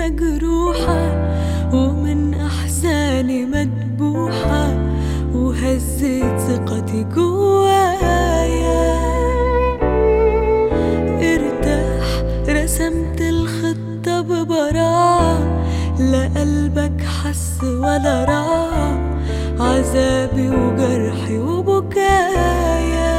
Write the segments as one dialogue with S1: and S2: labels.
S1: مجروحة ومن أحزاني مدبوحة، وهزيت ثقتي جوايا. ارتاح، رسمت الخطة ببراعة، لا قلبك حس ولا راع عذابي وجرحي وبكايا.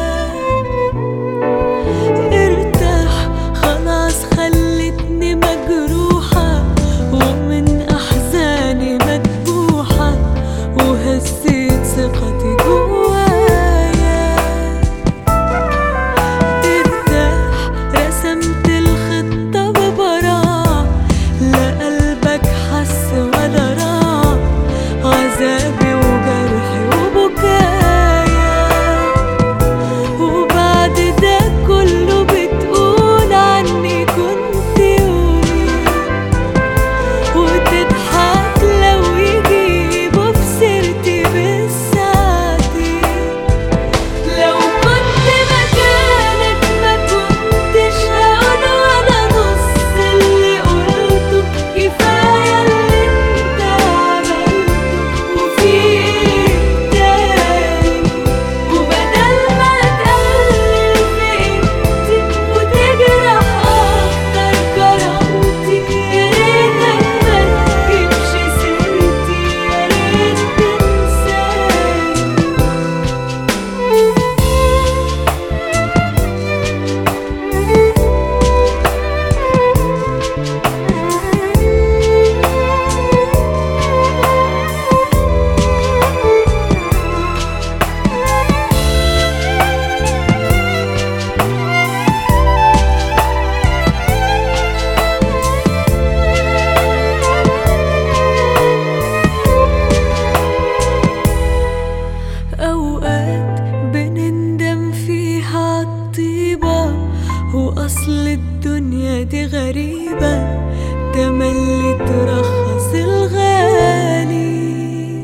S1: ارتاح، خلاص خلتني مجروحة ومن أحزاني مدبوحة، وهزيت ثقتي جوايا. ارتاح، رسمت الخطة ببراعة، لا قلبك حس ولا راع عذابي وجرحي وبكايا. وبعد ده كله بتقول عني كنت يومي، وتضحك لو يجيبوا في سيرتي بالساعتي. لو كنت مكانك ما كنتش هقول ولا نص اللي قلته، كفاية اللي انت عملته وفي ايه تاني. وبدل ما تقلل في قيمتي وتجرح اكتر كرامتي، يا ريتك ما تجيبش سيرتي، يا ريت تنساني. أوقات بنندم فيها عالطيبة، وأصل الدنيا دي غريبة، تملي ترخص الغالي.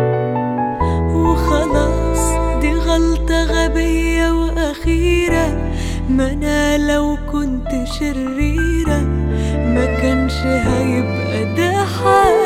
S1: وخلاص دي غلطة غبية وأخيرة، ما أنا لو كنت شريرة ما كانش هيبقى ده حالي.